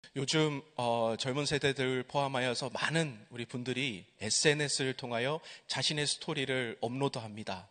요즘 젊은 세대들 포함하여서 많은 우리 분들이 SNS를 통하여 자신의 스토리를 업로드합니다.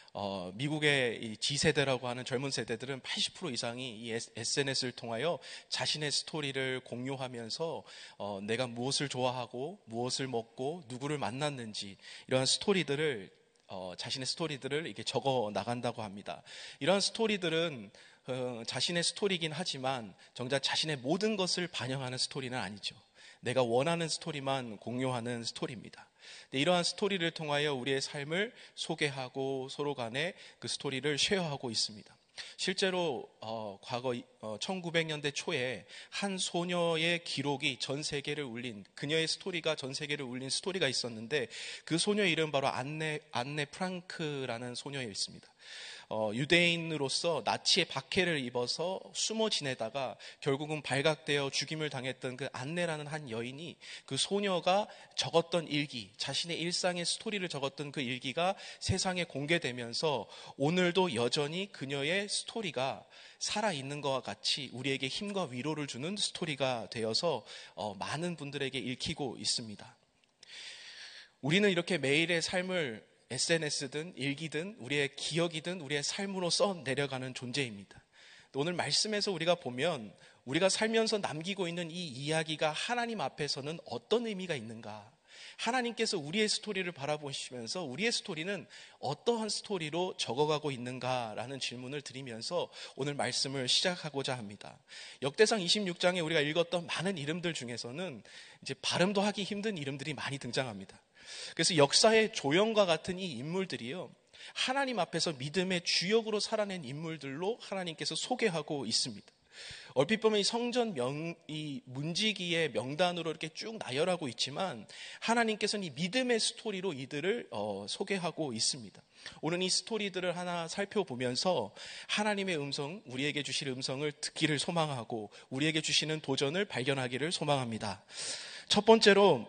미국의 이 G세대라고 하는 젊은 세대들은 80% 이상이 이 SNS를 통하여 자신의 스토리를 공유하면서 내가 무엇을 좋아하고 무엇을 먹고 누구를 만났는지 이러한 스토리들을 자신의 스토리들을 이렇게 적어 나간다고 합니다. 이러한 스토리들은 자신의 스토리이긴 하지만 정작 자신의 모든 것을 반영하는 스토리는 아니죠. 내가 원하는 스토리만 공유하는 스토리입니다. 이러한 스토리를 통하여 우리의 삶을 소개하고 서로 간에 그 스토리를 쉐어하고 있습니다. 실제로 과거 1900년대 초에 한 소녀의 기록이 전 세계를 울린, 그녀의 스토리가 전 세계를 울린 스토리가 있었는데, 그 소녀의 이름 바로 안네 프랑크라는 소녀였습니다. 유대인으로서 나치의 박해를 입어서 숨어 지내다가 결국은 발각되어 죽임을 당했던 그 안네라는 한 여인이, 그 소녀가 적었던 일기, 자신의 일상의 스토리를 적었던 그 일기가 세상에 공개되면서 오늘도 여전히 그녀의 스토리가 살아있는 것과 같이 우리에게 힘과 위로를 주는 스토리가 되어서 많은 분들에게 읽히고 있습니다. 우리는 이렇게 매일의 삶을 SNS든 일기든 우리의 기억이든 우리의 삶으로 써내려가는 존재입니다. 오늘 말씀에서 우리가 보면 우리가 살면서 남기고 있는 이 이야기가 하나님 앞에서는 어떤 의미가 있는가? 하나님께서 우리의 스토리를 바라보시면서 우리의 스토리는 어떠한 스토리로 적어가고 있는가라는 질문을 드리면서 오늘 말씀을 시작하고자 합니다. 역대상 26장에 우리가 읽었던 많은 이름들 중에서는 이제 발음도 하기 힘든 이름들이 많이 등장합니다. 그래서 역사의 조형과 같은 이 인물들이요, 하나님 앞에서 믿음의 주역으로 살아낸 인물들로 하나님께서 소개하고 있습니다. 얼핏 보면 이 성전 이 문지기의 명단으로 이렇게 쭉 나열하고 있지만 하나님께서는 이 믿음의 스토리로 이들을 소개하고 있습니다. 오늘 이 스토리들을 하나 살펴보면서 하나님의 음성, 우리에게 주실 음성을 듣기를 소망하고 우리에게 주시는 도전을 발견하기를 소망합니다. 첫 번째로,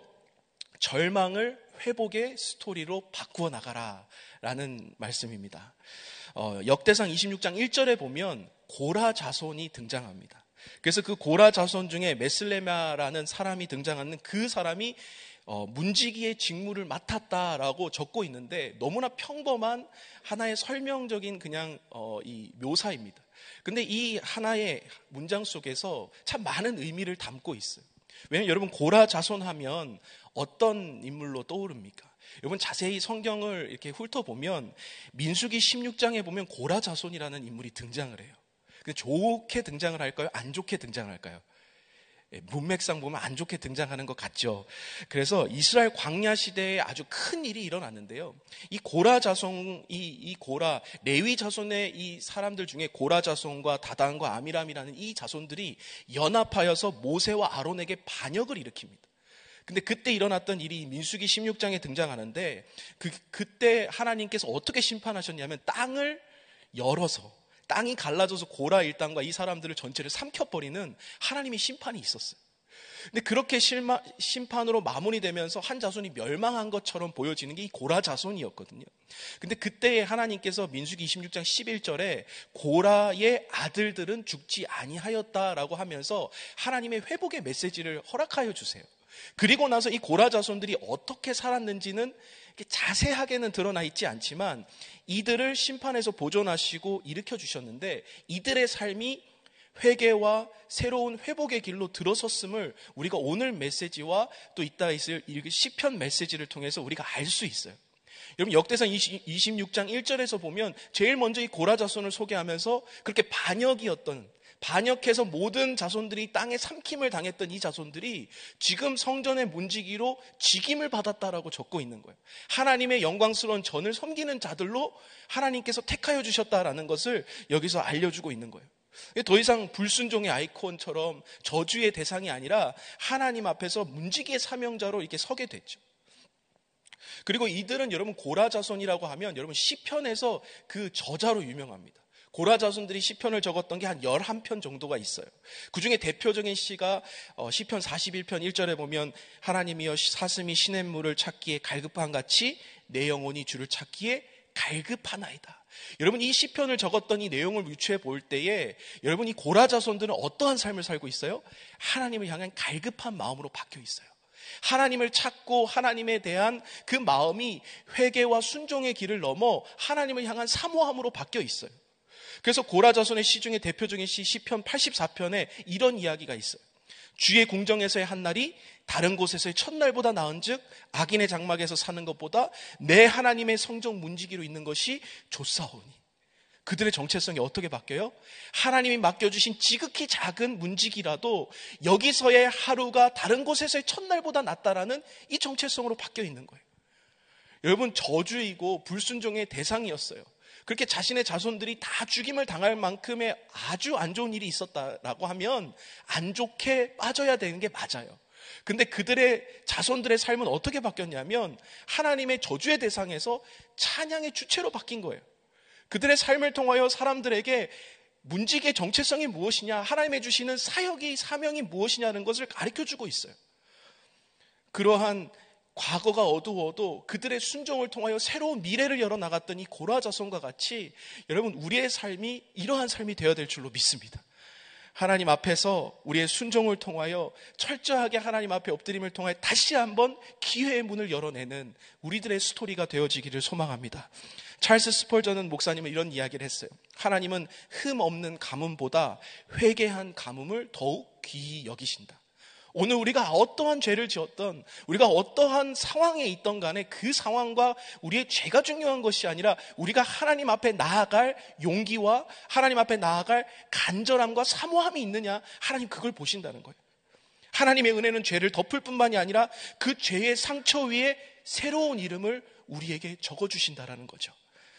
절망을 회복의 스토리로 바꾸어 나가라 라는 말씀입니다. 역대상 26장 1절에 보면 고라 자손이 등장합니다. 그래서 그 고라 자손 중에 메슬레마라는 사람이 등장하는, 그 사람이 문지기의 직무를 맡았다라고 적고 있는데 너무나 평범한 하나의 설명적인 그냥 이 묘사입니다. 근데 이 하나의 문장 속에서 참 많은 의미를 담고 있어요. 왜냐하면 여러분, 고라 자손 하면 어떤 인물로 떠오릅니까? 여러분, 자세히 성경을 이렇게 훑어보면 민수기 16장에 보면 고라 자손이라는 인물이 등장을 해요. 좋게 등장을 할까요? 안 좋게 등장을 할까요? 문맥상 보면 안 좋게 등장하는 것 같죠. 그래서 이스라엘 광야 시대에 아주 큰 일이 일어났는데요. 이 고라 자손, 이 고라, 레위 자손의 이 사람들 중에 고라 자손과 다단과 아미람이라는 이 자손들이 연합하여서 모세와 아론에게 반역을 일으킵니다. 근데 그때 일어났던 일이 민수기 16장에 등장하는데 그때 하나님께서 어떻게 심판하셨냐면 땅을 열어서, 땅이 갈라져서 고라 일당과 이 사람들을 전체를 삼켜버리는 하나님의 심판이 있었어요. 근데 그렇게 심판으로 마무리되면서 한 자손이 멸망한 것처럼 보여지는 게 이 고라 자손이었거든요. 근데 그때 하나님께서 민수기 26장 11절에 고라의 아들들은 죽지 아니하였다라고 하면서 하나님의 회복의 메시지를 허락하여 주세요. 그리고 나서 이 고라 자손들이 어떻게 살았는지는 자세하게는 드러나 있지 않지만 이들을 심판에서 보존하시고 일으켜 주셨는데 이들의 삶이 회개와 새로운 회복의 길로 들어섰음을 우리가 오늘 메시지와 또 이따 있을 시편 메시지를 통해서 우리가 알 수 있어요. 여러분, 역대상 26장 1절에서 보면 제일 먼저 이 고라 자손을 소개하면서 그렇게 반역해서 모든 자손들이 땅에 삼킴을 당했던 이 자손들이 지금 성전의 문지기로 직임을 받았다라고 적고 있는 거예요. 하나님의 영광스러운 전을 섬기는 자들로 하나님께서 택하여 주셨다라는 것을 여기서 알려주고 있는 거예요. 더 이상 불순종의 아이콘처럼 저주의 대상이 아니라 하나님 앞에서 문지기의 사명자로 이렇게 서게 됐죠. 그리고 이들은 여러분, 고라 자손이라고 하면 여러분, 시편에서 그 저자로 유명합니다. 고라 자손들이 시편을 적었던 게 한 11편 정도가 있어요. 그 중에 대표적인 시가 시편 41편 1절에 보면 하나님이여 사슴이 시냇물을 찾기에 갈급한 같이 내 영혼이 주를 찾기에 갈급하나이다. 여러분, 이 시편을 적었던 이 내용을 유추해 볼 때에 여러분, 이 고라 자손들은 어떠한 삶을 살고 있어요? 하나님을 향한 갈급한 마음으로 바뀌어 있어요. 하나님을 찾고 하나님에 대한 그 마음이 회개와 순종의 길을 넘어 하나님을 향한 사모함으로 바뀌어 있어요. 그래서 고라 자손의 시 중에 대표적인 시 시편 84편에 이런 이야기가 있어요. 주의 궁정에서의 한 날이 다른 곳에서의 첫날보다 나은즉 악인의 장막에서 사는 것보다 내 하나님의 성전 문지기로 있는 것이 좋사오니. 그들의 정체성이 어떻게 바뀌어요? 하나님이 맡겨주신 지극히 작은 문지기라도 여기서의 하루가 다른 곳에서의 첫날보다 낫다라는 이 정체성으로 바뀌어 있는 거예요. 여러분, 저주이고 불순종의 대상이었어요. 그렇게 자신의 자손들이 다 죽임을 당할 만큼의 아주 안 좋은 일이 있었다라고 하면 안 좋게 빠져야 되는 게 맞아요. 근데 그들의 자손들의 삶은 어떻게 바뀌었냐면 하나님의 저주의 대상에서 찬양의 주체로 바뀐 거예요. 그들의 삶을 통하여 사람들에게 문지기의 정체성이 무엇이냐, 하나님의 주시는 사역이, 사명이 무엇이냐는 것을 가르쳐주고 있어요. 그러한 과거가 어두워도 그들의 순종을 통하여 새로운 미래를 열어나갔던 이 고라 자손과 같이 여러분, 우리의 삶이 이러한 삶이 되어야 될 줄로 믿습니다. 하나님 앞에서 우리의 순종을 통하여 철저하게 하나님 앞에 엎드림을 통하여 다시 한번 기회의 문을 열어내는 우리들의 스토리가 되어지기를 소망합니다. 찰스 스펄전 목사님은 이런 이야기를 했어요. 하나님은 흠 없는 가뭄보다 회개한 가뭄을 더욱 귀히 여기신다. 오늘 우리가 어떠한 죄를 지었던, 우리가 어떠한 상황에 있던 간에 그 상황과 우리의 죄가 중요한 것이 아니라 우리가 하나님 앞에 나아갈 용기와 하나님 앞에 나아갈 간절함과 사모함이 있느냐, 하나님 그걸 보신다는 거예요. 하나님의 은혜는 죄를 덮을 뿐만이 아니라 그 죄의 상처 위에 새로운 이름을 우리에게 적어주신다라는 거죠.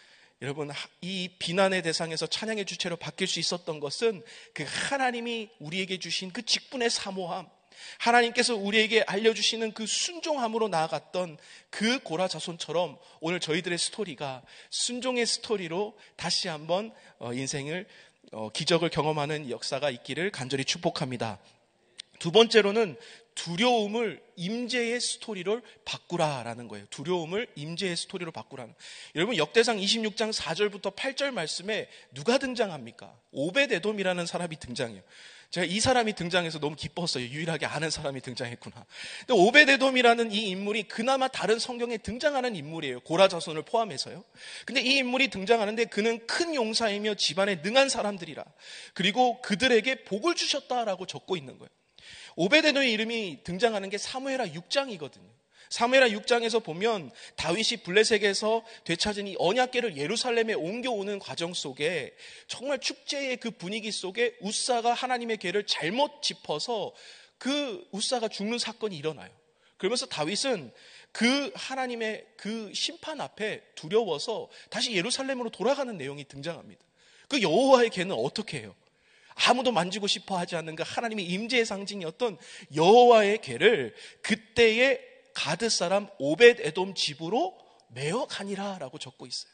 여러분, 이 비난의 대상에서 찬양의 주체로 바뀔 수 있었던 것은 그 하나님이 우리에게 주신 그 직분의 사모함, 하나님께서 우리에게 알려주시는 그 순종함으로 나아갔던 그 고라 자손처럼 오늘 저희들의 스토리가 순종의 스토리로 다시 한번 인생을 기적을 경험하는 역사가 있기를 간절히 축복합니다. 두 번째로는 두려움을 임재의 스토리로 바꾸라라는 거예요. 두려움을 임재의 스토리로 바꾸라는. 여러분, 역대상 26장 4절부터 8절 말씀에 누가 등장합니까? 오벳에돔이라는 사람이 등장해요. 제가 이 사람이 등장해서 너무 기뻤어요. 유일하게 아는 사람이 등장했구나. 근데 오벳에돔이라는 이 인물이 그나마 다른 성경에 등장하는 인물이에요. 고라 자손을 포함해서요. 근데 이 인물이 등장하는데 그는 큰 용사이며 집안에 능한 사람들이라. 그리고 그들에게 복을 주셨다라고 적고 있는 거예요. 오벳에돔의 이름이 등장하는 게 사무엘하 6장이거든요. 사무엘하 6장에서 보면 다윗이 블레셋에서 되찾은 이 언약궤를 예루살렘에 옮겨오는 과정 속에 정말 축제의 그 분위기 속에 웃사가 하나님의 궤를 잘못 짚어서 그 웃사가 죽는 사건이 일어나요. 그러면서 다윗은 그 하나님의 그 심판 앞에 두려워서 다시 예루살렘으로 돌아가는 내용이 등장합니다. 그 여호와의 궤는 어떻게 해요? 아무도 만지고 싶어 하지 않는 그 하나님의 임재의 상징이었던 여호와의 궤를 그때의 가드 사람 오벳에돔 집으로 메어 가니라라고 적고 있어요.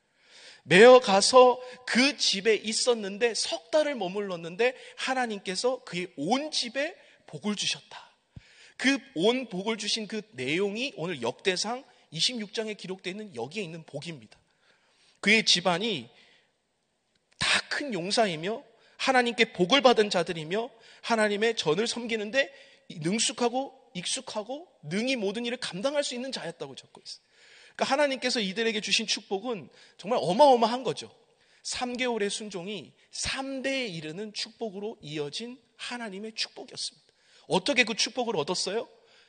메어 가서 그 집에 있었는데 석 달을 머물렀는데 하나님께서 그의 온 집에 복을 주셨다. 그 온 복을 주신 그 내용이 오늘 역대상 26장에 기록되어 있는 여기에 있는 복입니다. 그의 집안이 다 큰 용사이며 하나님께 복을 받은 자들이며 하나님의 전을 섬기는데 능숙하고 익숙하고 능히 모든 일을 감당할 수 있는 자였다고 적고 있어요. 그러니까 하나님께서 이들에게 주신 축복은 정말 어마어마한 거죠. 3개월의 순종이 3대에 이르는 축복으로 이어진 하나님의 축복이었습니다. 어떻게 그 축복을 얻었어요?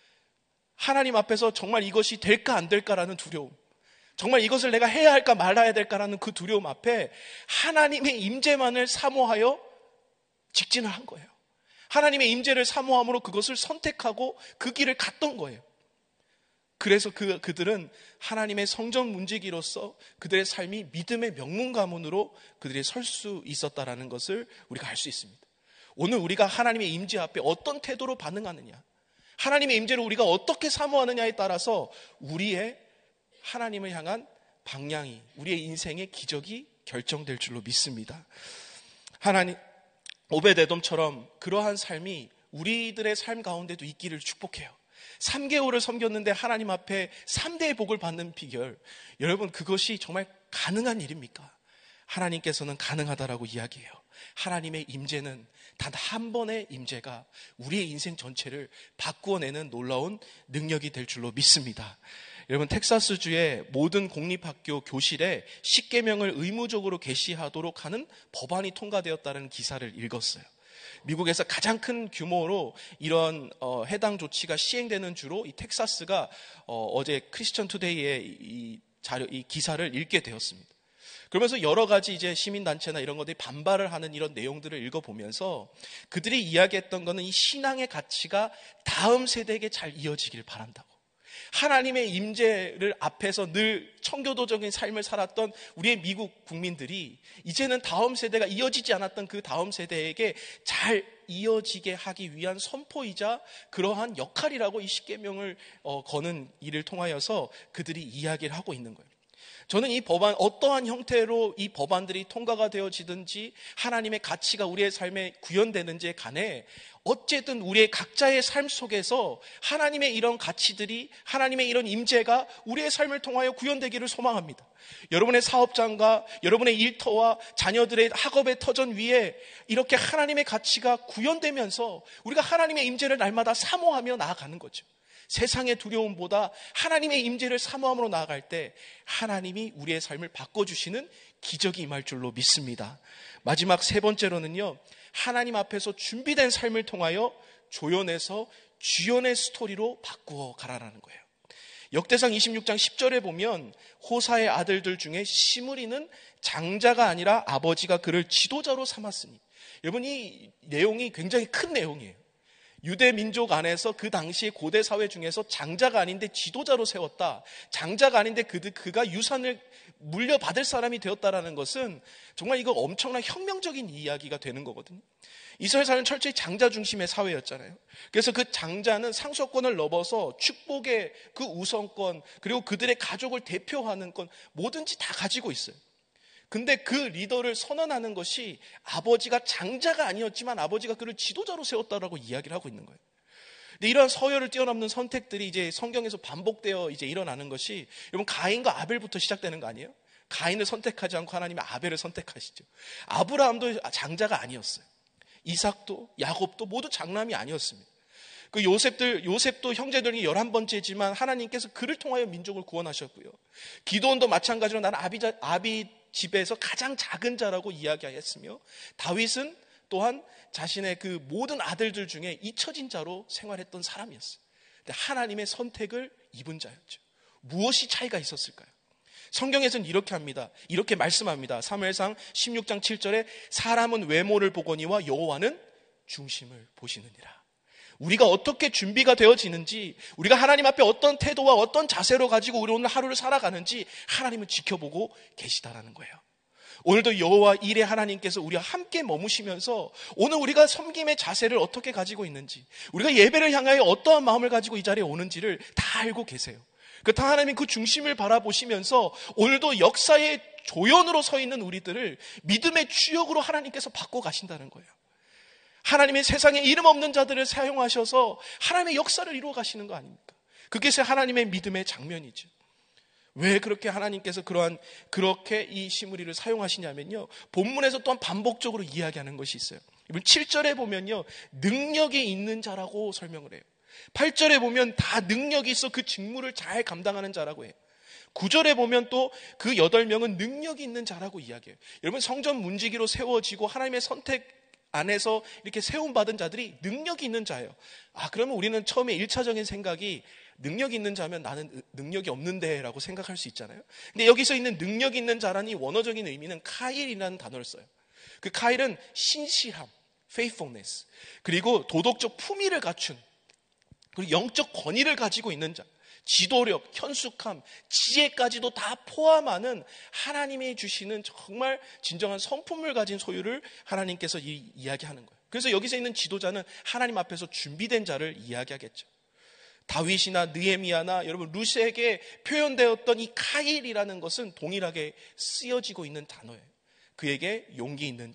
하나님 앞에서 정말 이것이 될까 안 될까라는 두려움, 정말 이것을 내가 해야 할까 말아야 될까라는 그 두려움 앞에 하나님의 임재만을 사모하여 직진을 한 거예요. 하나님의 임재를 사모함으로 그것을 선택하고 그 길을 갔던 거예요. 그래서 그들은 하나님의 성전 문지기로서 그들의 삶이 믿음의 명문가문으로 그들이 설 수 있었다라는 것을 우리가 알 수 있습니다. 오늘 우리가 하나님의 임재 앞에 어떤 태도로 반응하느냐, 하나님의 임재를 우리가 어떻게 사모하느냐에 따라서 우리의 하나님을 향한 방향이, 우리의 인생의 기적이 결정될 줄로 믿습니다. 하나님, 오벳에돔처럼 그러한 삶이 우리들의 삶 가운데도 있기를 축복해요. 3개월을 섬겼는데 하나님 앞에 3대의 복을 받는 비결, 여러분 그것이 정말 가능한 일입니까? 하나님께서는 가능하다라고 이야기해요. 하나님의 임재는 단 한 번의 임재가 우리의 인생 전체를 바꾸어내는 놀라운 능력이 될 줄로 믿습니다. 여러분, 텍사스주의 모든 공립학교 교실에 십계명을 의무적으로 계시하도록 하는 법안이 통과되었다는 기사를 읽었어요. 미국에서 가장 큰 규모로 이런 해당 조치가 시행되는 주로 이 텍사스가 어제 크리스천 투데이의 이 기사를 읽게 되었습니다. 그러면서 여러 가지 이제 시민단체나 이런 것들이 반발을 하는 이런 내용들을 읽어보면서 그들이 이야기했던 거는 이 신앙의 가치가 다음 세대에게 잘 이어지길 바란다고. 하나님의 임재를 앞에서 늘 청교도적인 삶을 살았던 우리의 미국 국민들이 이제는 다음 세대가 이어지지 않았던 그 다음 세대에게 잘 이어지게 하기 위한 선포이자 그러한 역할이라고 이 십계명을 거는 일을 통하여서 그들이 이야기를 하고 있는 거예요. 저는 이 법안, 어떠한 형태로 이 법안들이 통과가 되어지든지 하나님의 가치가 우리의 삶에 구현되는지에 관해 어쨌든 우리의 각자의 삶 속에서 하나님의 이런 가치들이, 하나님의 이런 임재가 우리의 삶을 통하여 구현되기를 소망합니다. 여러분의 사업장과 여러분의 일터와 자녀들의 학업의 터전 위에 이렇게 하나님의 가치가 구현되면서 우리가 하나님의 임재를 날마다 사모하며 나아가는 거죠. 세상의 두려움보다 하나님의 임재를 사모함으로 나아갈 때 하나님이 우리의 삶을 바꿔주시는 기적이 임할 줄로 믿습니다. 마지막 세 번째로는요, 하나님 앞에서 준비된 삶을 통하여 조연에서 주연의 스토리로 바꾸어 가라라는 거예요. 역대상 26장 10절에 보면 호사의 아들들 중에 시므리는 장자가 아니라 아버지가 그를 지도자로 삼았으니, 여러분 이 내용이 굉장히 큰 내용이에요. 유대 민족 안에서 그 당시 고대 사회 중에서 장자가 아닌데 지도자로 세웠다. 장자가 아닌데 그가 유산을 물려받을 사람이 되었다라는 것은 정말 이거 엄청난 혁명적인 이야기가 되는 거거든요. 이스라엘 사회는 철저히 장자 중심의 사회였잖아요. 그래서 그 장자는 상속권을 넘어서 축복의 그 우선권, 그리고 그들의 가족을 대표하는 건 뭐든지 다 가지고 있어요. 근데 그 리더를 선언하는 것이 아버지가 장자가 아니었지만 아버지가 그를 지도자로 세웠다라고 이야기를 하고 있는 거예요. 근데 이러한 서열을 뛰어넘는 선택들이 이제 성경에서 반복되어 이제 일어나는 것이, 여러분 가인과 아벨부터 시작되는 거 아니에요? 가인을 선택하지 않고 하나님은 아벨을 선택하시죠. 아브라함도 장자가 아니었어요. 이삭도 야곱도 모두 장남이 아니었습니다. 그 요셉도 형제들이 11번째지만 하나님께서 그를 통하여 민족을 구원하셨고요. 기드온도 마찬가지로 나는 아비 집에서 가장 작은 자라고 이야기하였으며, 다윗은 또한 자신의 그 모든 아들들 중에 잊혀진 자로 생활했던 사람이었어요. 근데 하나님의 선택을 입은 자였죠. 무엇이 차이가 있었을까요? 성경에서는 이렇게 합니다. 이렇게 말씀합니다. 사무엘상 16장 7절에 사람은 외모를 보거니와 여호와는 중심을 보시느니라. 우리가 어떻게 준비가 되어지는지, 우리가 하나님 앞에 어떤 태도와 어떤 자세로 가지고 우리 오늘 하루를 살아가는지 하나님은 지켜보고 계시다라는 거예요. 오늘도 여호와 일의 하나님께서 우리와 함께 머무시면서 오늘 우리가 섬김의 자세를 어떻게 가지고 있는지, 우리가 예배를 향하여 어떠한 마음을 가지고 이 자리에 오는지를 다 알고 계세요. 그렇다 하나님은 그 중심을 바라보시면서 오늘도 역사의 조연으로 서 있는 우리들을 믿음의 주역으로 하나님께서 바꿔 가신다는 거예요. 하나님의 세상에 이름 없는 자들을 사용하셔서 하나님의 역사를 이루어 가시는 거 아닙니까? 그게 하나님의 믿음의 장면이죠. 왜 그렇게 하나님께서 그렇게 이 시므리를 사용하시냐면요, 본문에서 또한 반복적으로 이야기하는 것이 있어요. 7절에 보면요, 능력이 있는 자라고 설명을 해요. 8절에 보면 다 능력이 있어 그 직무를 잘 감당하는 자라고 해요. 9절에 보면 또 그 8명은 능력이 있는 자라고 이야기해요. 여러분, 성전 문지기로 세워지고 하나님의 선택 안에서 이렇게 세움받은 자들이 능력이 있는 자예요. 그러면 우리는 처음에 1차적인 생각이 능력이 있는 자면 나는 능력이 없는데 라고 생각할 수 있잖아요. 근데 여기서 있는 능력이 있는 자라니 원어적인 의미는 카일이라는 단어를 써요. 그 카일은 신실함, faithfulness, 그리고 도덕적 품위를 갖춘, 그리고 영적 권위를 가지고 있는 자, 지도력, 현숙함, 지혜까지도 다 포함하는 하나님이 주시는 정말 진정한 성품을 가진 소유를 하나님께서 이야기하는 거예요. 그래서 여기서 있는 지도자는 하나님 앞에서 준비된 자를 이야기하겠죠. 다윗이나 느헤미야나 여러분 룻에게 표현되었던 이 카일이라는 것은 동일하게 쓰여지고 있는 단어예요. 그에게 용기 있는 자,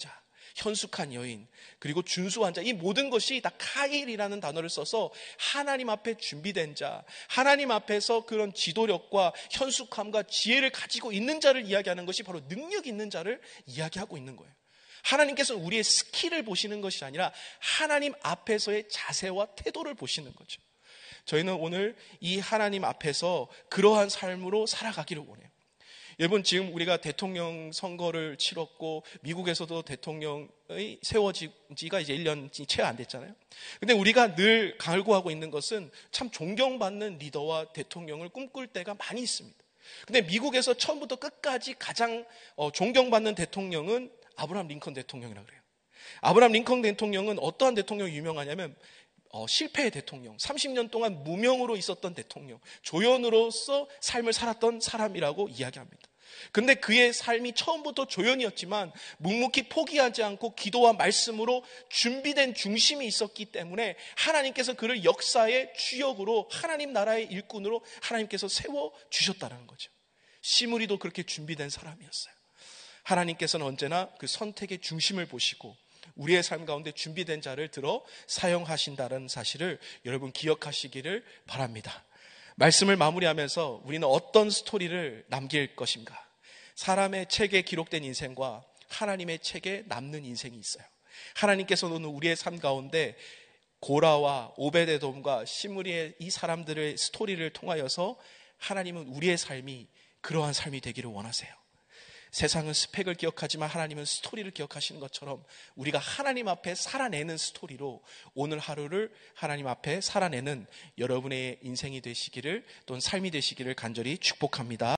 현숙한 여인, 그리고 준수한 자, 이 모든 것이 다 카일이라는 단어를 써서 하나님 앞에 준비된 자, 하나님 앞에서 그런 지도력과 현숙함과 지혜를 가지고 있는 자를 이야기하는 것이 바로 능력 있는 자를 이야기하고 있는 거예요. 하나님께서는 우리의 스킬을 보시는 것이 아니라 하나님 앞에서의 자세와 태도를 보시는 거죠. 저희는 오늘 이 하나님 앞에서 그러한 삶으로 살아가기를 원해요. 여러분, 지금 우리가 대통령 선거를 치렀고 미국에서도 대통령이 세워진 지가 이제 1년이 채 안 됐잖아요. 근데 우리가 늘 갈구하고 있는 것은 참 존경받는 리더와 대통령을 꿈꿀 때가 많이 있습니다. 근데 미국에서 처음부터 끝까지 가장 존경받는 대통령은 아브라함 링컨 대통령이라고 그래요. 아브라함 링컨 대통령은 어떠한 대통령이 유명하냐면 실패의 대통령, 30년 동안 무명으로 있었던 대통령, 조연으로서 삶을 살았던 사람이라고 이야기합니다. 근데 그의 삶이 처음부터 조연이었지만 묵묵히 포기하지 않고 기도와 말씀으로 준비된 중심이 있었기 때문에 하나님께서 그를 역사의 주역으로, 하나님 나라의 일꾼으로 하나님께서 세워주셨다는 거죠. 시므리도 그렇게 준비된 사람이었어요. 하나님께서는 언제나 그 선택의 중심을 보시고 우리의 삶 가운데 준비된 자를 들어 사용하신다는 사실을 여러분 기억하시기를 바랍니다. 말씀을 마무리하면서 우리는 어떤 스토리를 남길 것인가? 사람의 책에 기록된 인생과 하나님의 책에 남는 인생이 있어요. 하나님께서는 우리의 삶 가운데 고라와 오베데돔과 시므리의 이 사람들의 스토리를 통하여서 하나님은 우리의 삶이 그러한 삶이 되기를 원하세요. 세상은 스펙을 기억하지만 하나님은 스토리를 기억하시는 것처럼 우리가 하나님 앞에 살아내는 스토리로 오늘 하루를 하나님 앞에 살아내는 여러분의 인생이 되시기를, 또는 삶이 되시기를 간절히 축복합니다.